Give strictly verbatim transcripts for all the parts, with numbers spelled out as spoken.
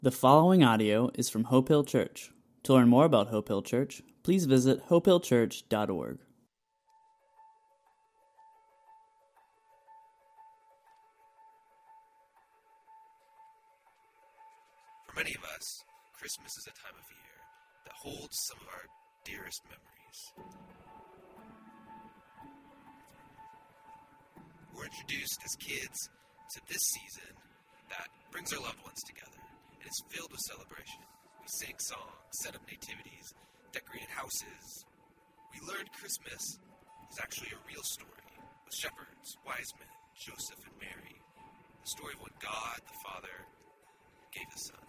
The following audio is from Hope Hill Church. To learn more about Hope Hill Church, please visit hope hill church dot org. For many of us, Christmas is a time of year that holds some of our dearest memories. We're introduced as kids to this season that brings our loved ones together. It is filled with celebration. We sing songs, set up nativities, decorated houses. We learned Christmas is actually a real story with shepherds, wise men, Joseph and Mary. The story of when God, the Father, gave the Son.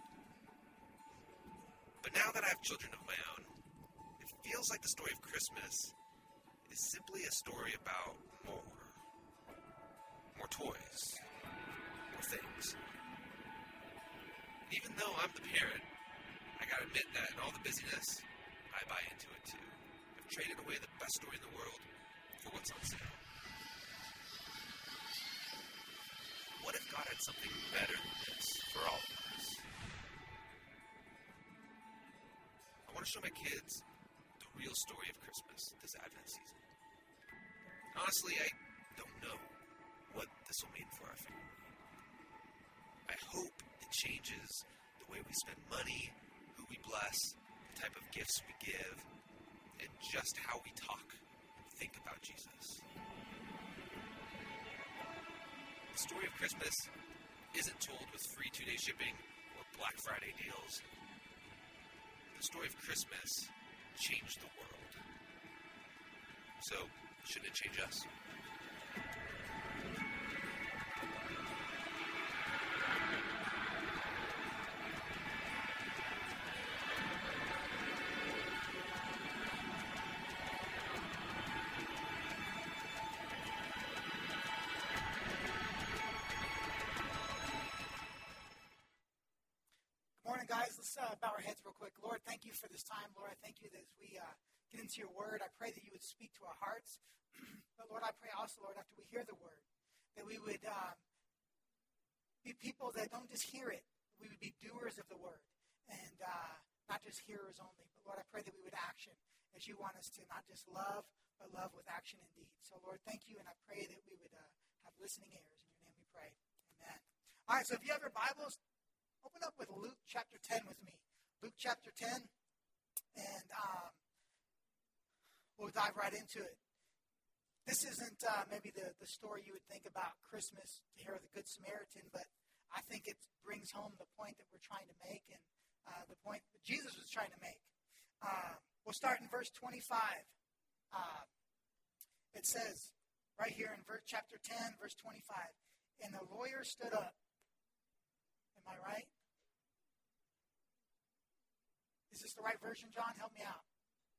But now that I have children of my own, it feels like the story of Christmas is simply a story about more. More toys. More things. Even though I'm the parent, I gotta admit that in all the busyness, I buy into it too. I've traded away the best story in the world for what's on sale. What if God had something better than this for all of us? I want to show my kids the real story of Christmas this Advent season. Honestly, I don't know what this will mean for our family. I hope it changes the way we spend money, who we bless, the type of gifts we give, and just how we talk and think about Jesus. The story of Christmas isn't told with free two-day shipping or Black Friday deals. The story of Christmas changed the world. So, shouldn't it change us? Morning, guys. Let's uh, bow our heads real quick. Lord, thank you for this time. Lord, I thank you that as we uh, get into your word, I pray that you would speak to our hearts. But Lord, I pray also, Lord, after we hear the word, that we would um, be people that don't just hear it. We would be doers of the word and uh, not just hearers only. But Lord, I pray that we would action as you want us to not just love, but love with action indeed. So Lord, thank you, and I pray that we would uh, have listening ears. In your name we pray. Amen. All right, so if you have your Bibles, open up with Luke chapter ten with me. Luke chapter ten, and um, we'll dive right into it. This isn't uh, maybe the, the story you would think about Christmas to hear of the Good Samaritan, but I think it brings home the point that we're trying to make and uh, the point that Jesus was trying to make. Uh, we'll start in verse twenty-five. Uh, it says right here in verse, chapter ten, verse twenty-five, and the lawyer stood up. Am I right? Is this the right version, John? Help me out.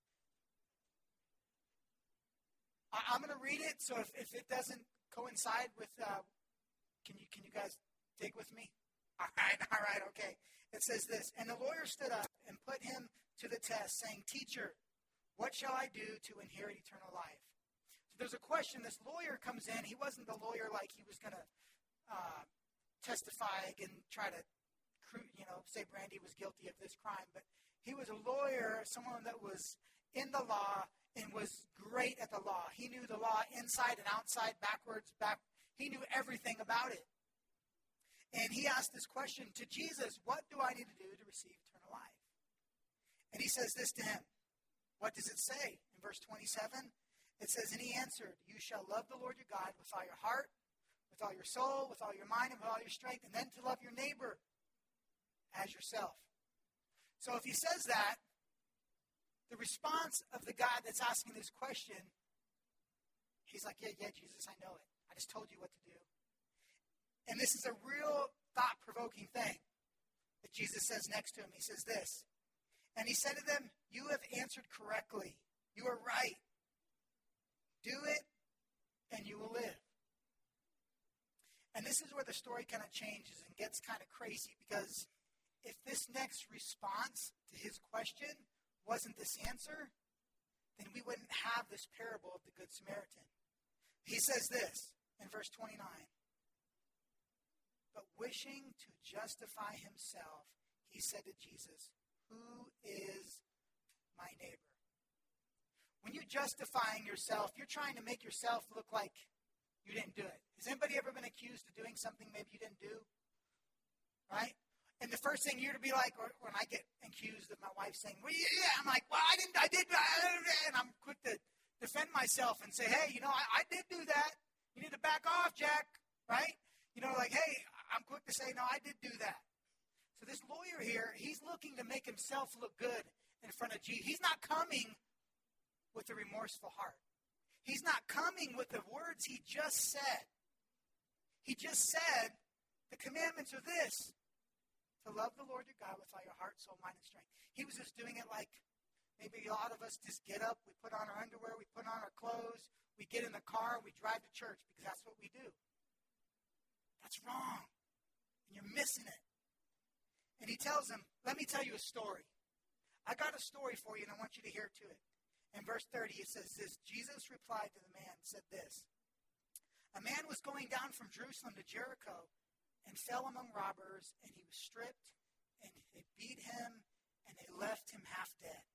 I, I'm going to read it, so if, if it doesn't coincide with, uh, can you can you guys dig with me? All right, all right, okay. It says this, and the lawyer stood up and put him to the test, saying, Teacher, what shall I do to inherit eternal life? So there's a question. This lawyer comes in. He wasn't the lawyer like he was going to uh, testify and try to, you know, say Brandy was guilty of this crime. But he was a lawyer, someone that was in the law and was great at the law. He knew the law inside and outside, backwards, back. He knew everything about it. And he asked this question to Jesus, what do I need to do to receive eternal life? And he says this to him. What does it say? In verse twenty-seven, it says, and he answered, you shall love the Lord your God with all your heart, with all your soul, with all your mind, and with all your strength, and then to love your neighbor as yourself. So if he says that, the response of the guy that's asking this question, he's like, yeah, yeah, Jesus, I know it. I just told you what to do. And this is a real thought-provoking thing that Jesus says next to him. He says this, and he said to them, you have answered correctly. You are right. Do it, and you will live. And this is where the story kind of changes and gets kind of crazy, because if this next response to his question wasn't this answer, then we wouldn't have this parable of the Good Samaritan. He says this in verse twenty-nine. But wishing to justify himself, said to Jesus, "Who is my neighbor?" When you're justifying yourself, you're trying to make yourself look like you didn't do it. Has anybody ever been accused of doing something maybe you didn't do? Right? And the first thing you're to be like, or when I get accused of my wife saying, "Well, yeah," I'm like, "Well, I didn't, I did," and I'm quick to defend myself and say, "Hey, you know, I, I did do that. You need to back off, Jack." Right? You know, like, hey, I'm quick to say, "No, I did do that." So this lawyer here, he's looking to make himself look good in front of Jesus. He's not coming with a remorseful heart. He's not coming with the words he just said. He just said, the commandments are this: to love the Lord your God with all your heart, soul, mind, and strength. He was just doing it like maybe a lot of us just get up, we put on our underwear, we put on our clothes, we get in the car, and we drive to church because that's what we do. That's wrong. And you're missing it. And he tells him, let me tell you a story. I got a story for you, and I want you to hear to it. In verse thirty, it says this: Jesus replied to the man and said this: a man was going down from Jerusalem to Jericho and fell among robbers, and he was stripped, and they beat him, and they left him half dead.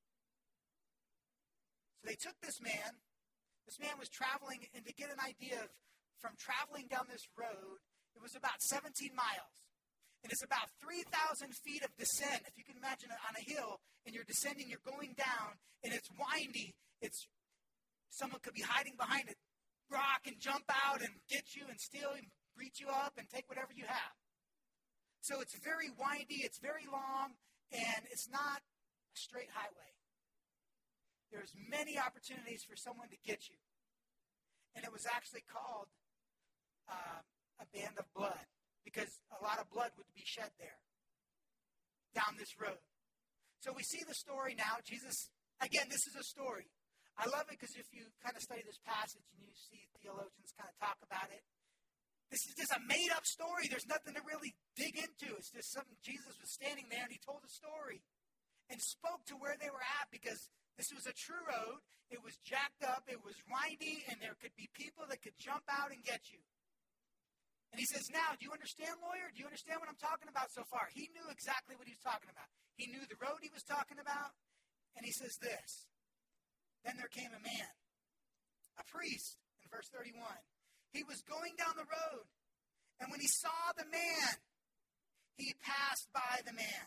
So they took this man. This man was traveling, and to get an idea of from traveling down this road, it was about seventeen miles. And it's about three thousand feet of descent. If you can imagine it on a hill, and you're descending, you're going down, and it's windy. It's someone could be hiding behind a rock and jump out and get you and steal and beat you up and take whatever you have. So it's very windy, it's very long, and it's not a straight highway. There's many opportunities for someone to get you. And it was actually called uh, a band of blood, because a lot of blood would be shed there down this road. So we see the story now. Jesus, again, this is a story. I love it because if you kind of study this passage and you see theologians kind of talk about it, this is just a made-up story. There's nothing to really dig into. It's just something Jesus was standing there and he told a story and spoke to where they were at, because this was a true road. It was jacked up. It was windy, and there could be people that could jump out and get you. And he says, now, do you understand, lawyer? Do you understand what I'm talking about so far? He knew exactly what he was talking about. He knew the road he was talking about. And he says this: then there came a man, a priest, in verse thirty-one. He was going down the road, and when he saw the man, he passed by the man.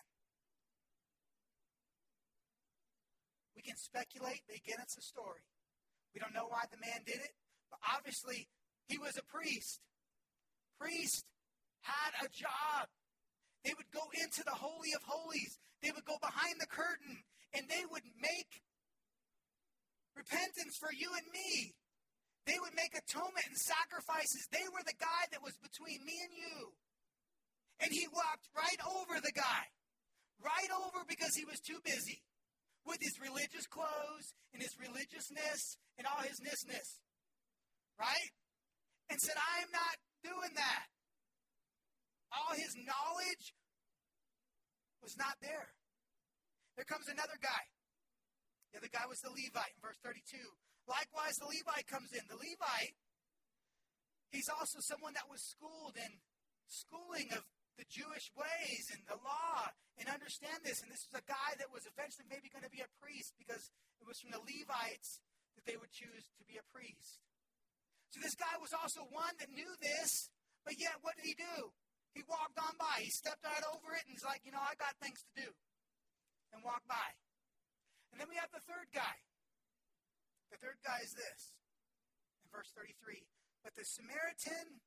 We can speculate, but again, it's a story. We don't know why the man did it, but obviously he was a priest. Priest had a job. They would go into the Holy of Holies. They would go behind the curtain, and they would make repentance for you and me. They would make atonement and sacrifices. They were the guy that was between me and you. And he walked right over the guy. Right over, because he was too busy with his religious clothes and his religiousness and all his ness-ness. Right? And said, I am not doing that. All his knowledge was not there. There comes another guy. The other guy was the Levite in verse thirty-two. Likewise, the Levite comes in. The Levite, he's also someone that was schooled in schooling of the Jewish ways and the law and understand this. And this was a guy that was eventually maybe going to be a priest, because it was from the Levites that they would choose to be a priest. So this guy was also one that knew this, but yet what did he do? He walked on by. He stepped right over it and he's like, you know, I got things to do. And walked by. And then we have the third guy. The third guy is this. In verse thirty-three. But the Samaritan,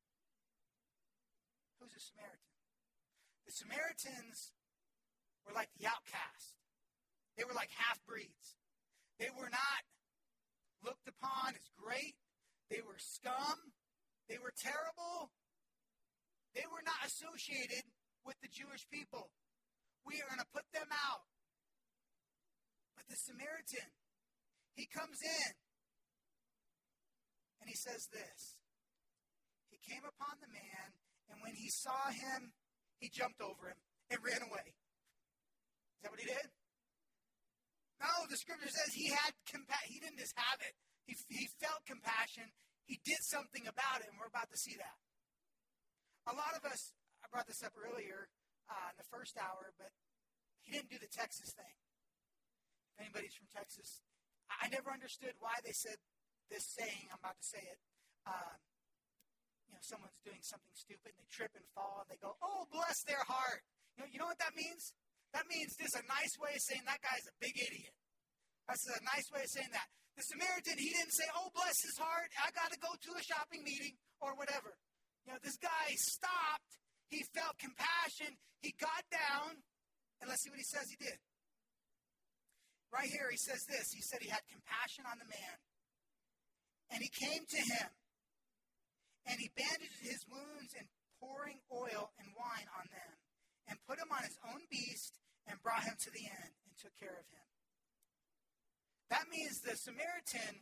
who's a Samaritan? The Samaritans were like the outcast. They were like half-breeds. They were not looked upon as great. They were scum. They were terrible. They were not associated with the Jewish people. We are going to put them out. But the Samaritan, he comes in, and he says this: he came upon the man, and when he saw him, he jumped over him and ran away. Is that what he did? No, the scripture says he had compassion. He didn't just have it. He, he felt compassion. He did something about it, and we're about to see that. A lot of us, I brought this up earlier, uh, in the first hour, but he didn't do the Texas thing. If anybody's from Texas, I never understood why they said this saying. I'm about to say it. Um, you know, someone's doing something stupid, and they trip and fall, and they go, "Oh, bless their heart." You know, you know what that means? That means this is a nice way of saying that guy's a big idiot. That's a nice way of saying that. The Samaritan, he didn't say, "Oh, bless his heart, I got to go to a shopping meeting," or whatever. You know, this guy stopped. He felt compassion. He got down. And let's see what he says he did. Right here, he says this. He said he had compassion on the man. And he came to him. And he bandaged his wounds and pouring oil and wine on them. And put him on his own beast and brought him to the inn and took care of him. That means the Samaritan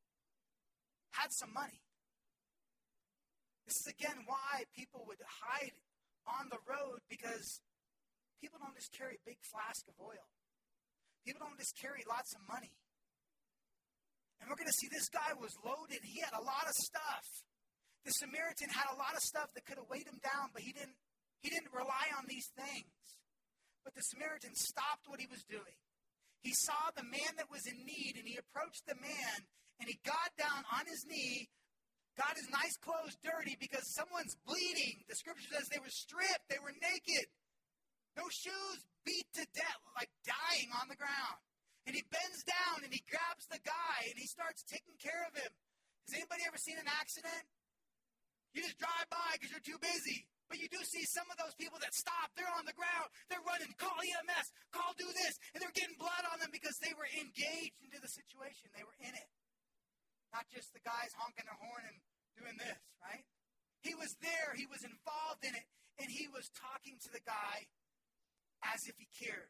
had some money. This is again why people would hide on the road, because people don't just carry a big flask of oil. People don't just carry lots of money. And we're going to see this guy was loaded. He had a lot of stuff. The Samaritan had a lot of stuff that could have weighed him down, but he didn't, he didn't rely on these things. But the Samaritan stopped what he was doing. He saw the man that was in need, and he approached the man, and he got down on his knee, got his nice clothes dirty because someone's bleeding. The scripture says they were stripped. They were naked. No shoes, beat to death, like dying on the ground. And he bends down and he grabs the guy and he starts taking care of him. Has anybody ever seen an accident? You just drive by because you're too busy. But you do see some of those people that stop. They're on the ground. They're running. Call E M S. Call do this. And they're getting blood on them because they were engaged into the situation. They were in it. Not just the guys honking their horn and doing this, right? He was there. He was involved in it. And he was talking to the guy as if he cared.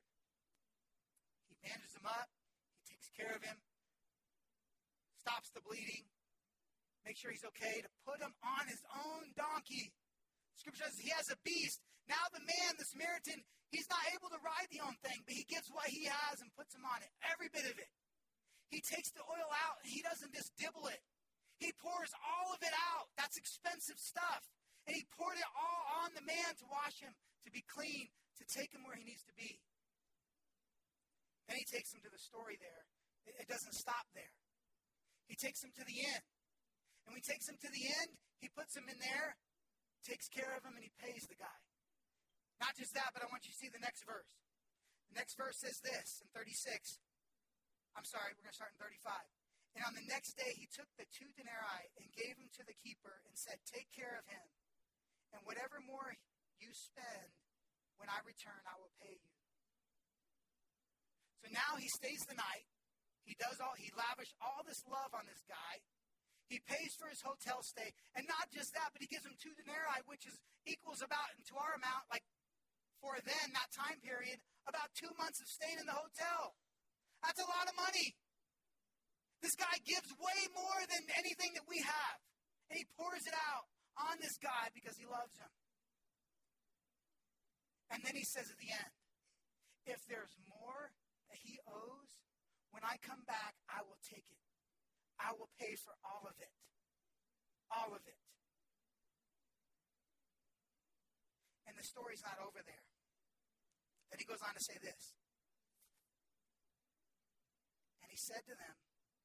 He bandages him up. He takes care of him. Stops the bleeding. Make sure he's okay. To put him on his own donkey. Scripture says he has a beast. Now the man, the Samaritan, he's not able to ride the own thing, but he gives what he has and puts him on it. Every bit of it. He takes the oil out and he doesn't just dibble it. He pours all of it out. That's expensive stuff. And he poured it all on the man to wash him, to be clean, to take him where he needs to be. Then he takes him to the story there. It, it doesn't stop there. He takes him to the end. And when he takes him to the end, he puts him in there, takes care of him, and he pays the guy. Not just that, but I want you to see the next verse. The next verse says this in thirty-six. I'm sorry, we're going to start in thirty-five. And on the next day, he took the two denarii and gave them to the keeper and said, "Take care of him. And whatever more you spend, when I return, I will pay you." So now he stays the night. He does all, he lavished all this love on this guy. He pays for his hotel stay. And not just that, but he gives him two denarii, which is equals about, to our amount, like for then, that time period, about two months of staying in the hotel. That's a lot of money. This guy gives way more than anything that we have. And he pours it out on this guy because he loves him. And then he says at the end, if there's more that he owes, when I come back, I will take it. I will pay for all of it. All of it. And the story's not over there. Then he goes on to say this. And he said to them,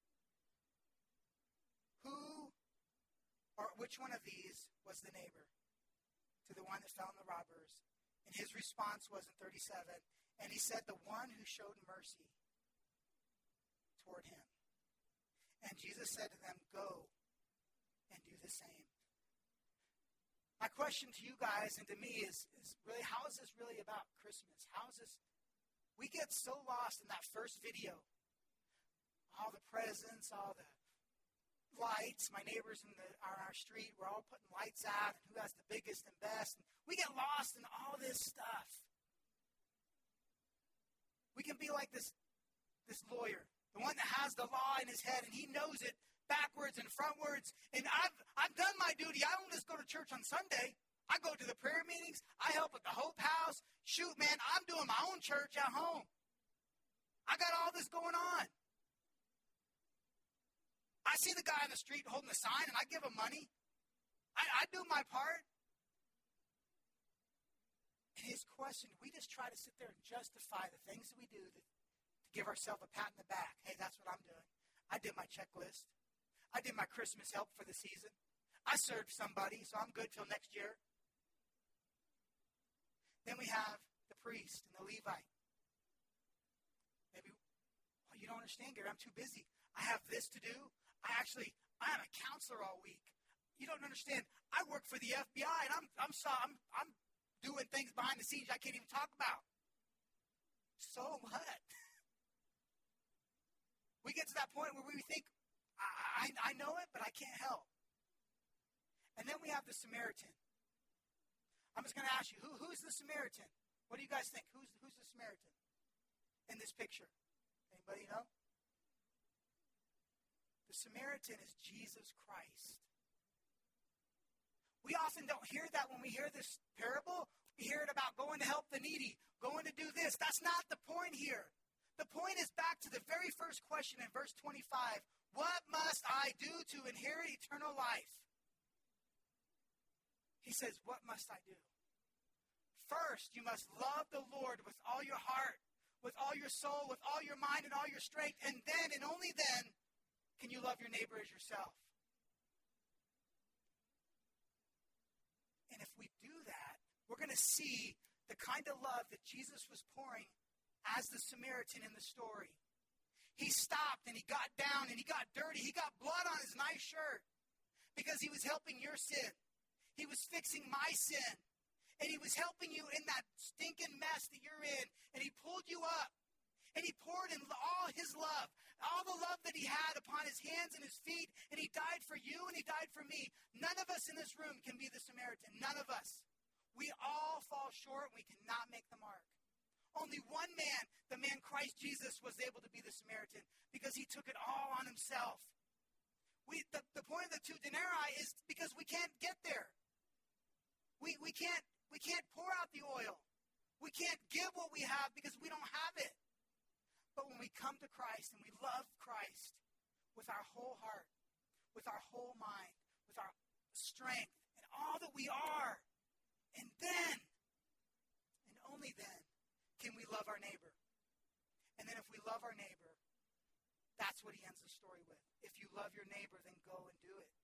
who or which one of these was the neighbor to the one that fell in the robbers? And his response was in thirty-seven, and he said, the one who showed mercy toward him. And Jesus said to them, go and do the same. My question to you guys and to me is, is really, how is this really about Christmas? How is this? We get so lost in that first video. All the presents, all the lights. My neighbors in the, on our street, we're all putting lights out, and who has the biggest and best. And we get lost in all this stuff. We can be like this, this lawyer, the one that has the law in his head, and he knows it backwards and frontwards. And I've I've done my duty. I don't just go to church on Sunday. I go to the prayer meetings. I help at the Hope House. Shoot, man, I'm doing my own church at home. I got all this going on. I see the guy on the street holding a sign, and I give him money. I, I do my part. And his question, we just try to sit there and justify the things that we do to, to give ourselves a pat in the back. Hey, that's what I'm doing. I did my checklist. I did my Christmas help for the season. I served somebody, so I'm good till next year. Then we have the priest and the Levite. Maybe, well, you don't understand, Gary. I'm too busy. I have this to do. I actually, I am a counselor all week. You don't understand. I work for the F B I, and I'm, I'm, I'm, I'm doing things behind the scenes I can't even talk about. So what? We get to that point where we think, I, I, I know it, but I can't help. And then we have the Samaritan. I'm just going to ask you, who, who's the Samaritan? What do you guys think? Who's, who's the Samaritan in this picture? Anybody know? The Samaritan is Jesus Christ. We often don't hear that when we hear this parable. We hear it about going to help the needy, going to do this. That's not the point here. The point is back to the very first question in verse twenty-five. What must I do to inherit eternal life? He says, what must I do? First, you must love the Lord with all your heart, with all your soul, with all your mind, and all your strength. And then, and only then, can you love your neighbor as yourself. And if we do that, we're going to see the kind of love that Jesus was pouring as the Samaritan in the story. He stopped and he got down and he got dirty. He got blood on his nice shirt because he was helping your sin. He was fixing my sin. And he was helping you in that stinking mess that you're in. And he pulled you up. And he poured in all his love. All the love that he had upon his hands and his feet. And he died for you and he died for me. None of us in this room can be the Samaritan. None of us. We all fall short. We cannot make the mark. Only one man, the man Christ Jesus, was able to be the Samaritan because he took it all on himself. We, the, the point of the two denarii is because we can't get there. We, we can't we can't pour out the oil. We can't give what we have because we don't have it. But when we come to Christ and we love Christ with our whole heart, with our whole mind, with our strength, and all that we are, and then, and only then, can we love our neighbor. And then if we love our neighbor, that's what he ends the story with. If you love your neighbor, then go and do it.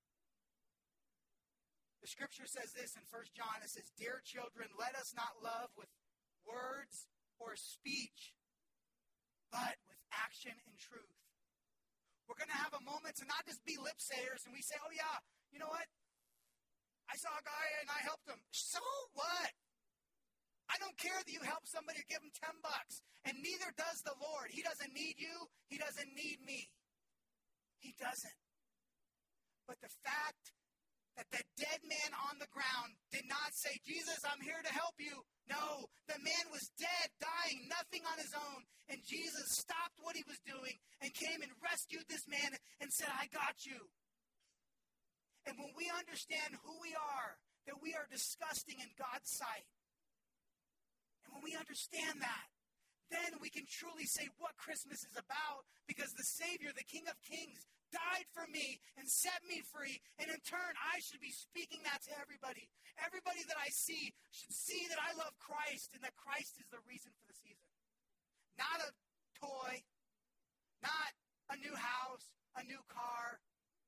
The scripture says this in First John. It says, Dear children, let us not love with words or speech, but with action and truth. We're going to have a moment to not just be lip sayers and we say, oh yeah, you know what? I saw a guy and I helped him. So what? I don't care that you help somebody or give him ten bucks. And neither does the Lord. He doesn't need you. He doesn't need me. He doesn't. But the fact that the dead man on the ground did not say, Jesus, I'm here to help you. No, the man was dead, dying, nothing on his own. And Jesus stopped what he was doing and came and rescued this man and said, I got you. And when we understand who we are, that we are disgusting in God's sight, and when we understand that, then we can truly say what Christmas is about, because the Savior, the King of Kings, died for me and set me free. And in turn, I should be speaking that to everybody. Everybody that I see should see that I love Christ and that Christ is the reason for the season. Not a toy, not a new house, a new car.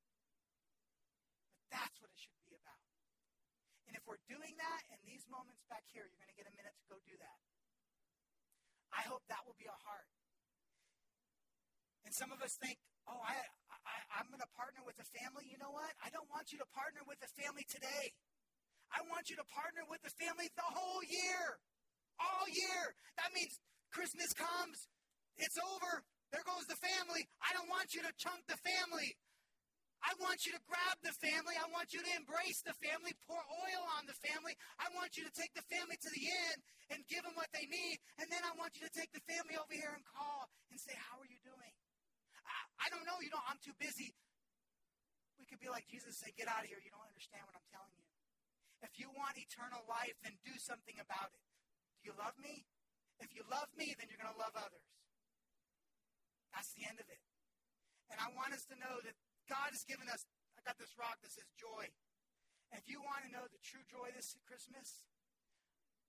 But that's what it should be about. And if we're doing that in these moments back here, you're going to get a minute to go do that. I hope that will be a heart. And some of us think, oh, I, I, I'm going to partner with a family. You know what? I don't want you to partner with a family today. I want you to partner with the family the whole year. All year. That means Christmas comes. It's over. There goes the family. I don't want you to chunk the family. I want you to grab the family. I want you to embrace the family, pour oil on the family. I want you to take the family to the end and give them what they need. And then I want you to take the family over here and call and say, how are you doing? I, I don't know. You know, I'm too busy. We could be like Jesus and say, get out of here. You don't understand what I'm telling you. If you want eternal life, then do something about it. Do you love me? If you love me, then you're going to love others. That's the end of it. And I want us to know that God has given us, I got this rock that says joy. And if you want to know the true joy this Christmas,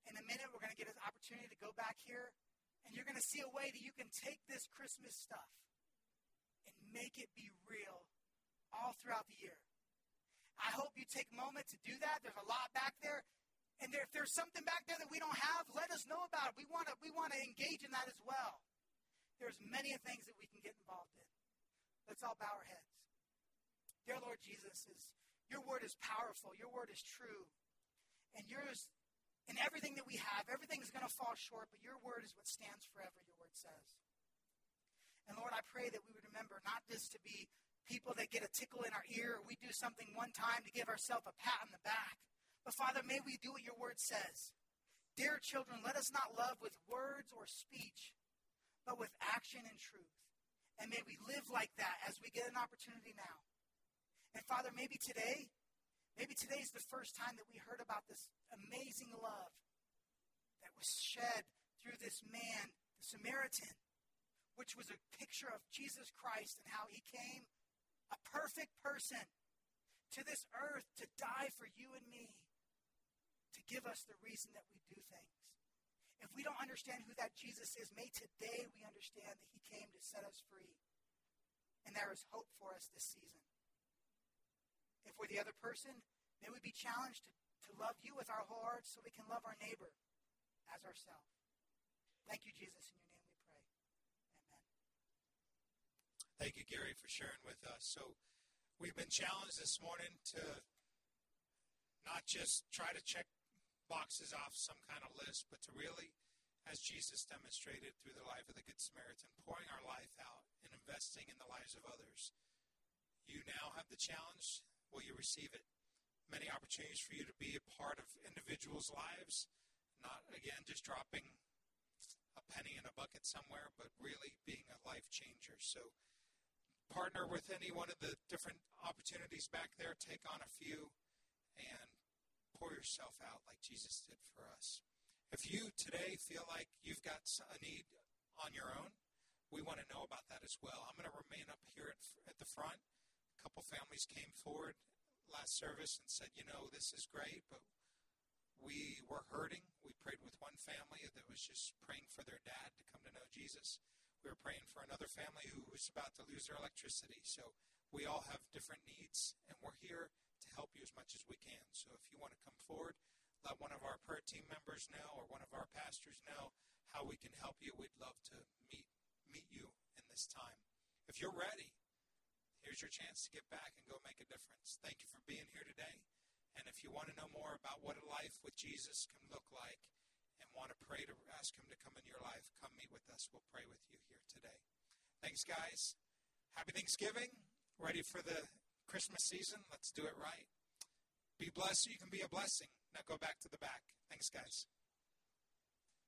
in a minute, we're going to get an opportunity to go back here, and you're going to see a way that you can take this Christmas stuff and make it be real all throughout the year. I hope you take a moment to do that. There's a lot back there. And there, if there's something back there that we don't have, let us know about it. We want to we want to engage in that as well. There's many things that we can get involved in. Let's all bow our heads. Dear Lord Jesus, is your word is powerful. Your word is true. And yours, in everything that we have, everything is going to fall short, but your word is what stands forever, your word says. And Lord, I pray that we would remember not just to be people that get a tickle in our ear, or we do something one time to give ourselves a pat on the back. But Father, may we do what your word says. Dear children, let us not love with words or speech, but with action and truth. And may we live like that as we get an opportunity now. And Father, maybe today, maybe today is the first time that we heard about this amazing love that was shed through this man, the Samaritan, which was a picture of Jesus Christ and how he came, a perfect person, to this earth to die for you and me, to give us the reason that we do things. If we don't understand who that Jesus is, may today we understand that he came to set us free. And there is hope for us this season. If we're the other person, may we be challenged to, to love you with our whole hearts so we can love our neighbor as ourselves. Thank you, Jesus. In your name we pray. Amen. Thank you, Gary, for sharing with us. So we've been challenged this morning to not just try to check boxes off some kind of list, but to really, as Jesus demonstrated through the life of the Good Samaritan, pouring our life out and investing in the lives of others. You now have the challenge. Will you receive it? Many opportunities for you to be a part of individuals' lives, not, again, just dropping a penny in a bucket somewhere, but really being a life changer. So partner with any one of the different opportunities back there, take on a few, and pour yourself out like Jesus did for us. If you today feel like you've got a need on your own, we want to know about that as well. I'm going to remain up here at, at the front. A couple families came forward last service and said, you know, this is great, but we were hurting. We prayed with one family that was just praying for their dad to come to know Jesus. We were praying for another family who was about to lose their electricity. So we all have different needs, and we're here to help you as much as we can. So if you want to come forward, let one of our prayer team members know or one of our pastors know how we can help you. We'd love to meet meet you in this time. If you're ready, here's your chance to get back and go make a difference. Thank you for being here today. And if you want to know more about what a life with Jesus can look like and want to pray to ask him to come in your life, come meet with us. We'll pray with you here today. Thanks, guys. Happy Thanksgiving. Ready for the Christmas season? Let's do it right. Be blessed so you can be a blessing. Now go back to the back. Thanks, guys.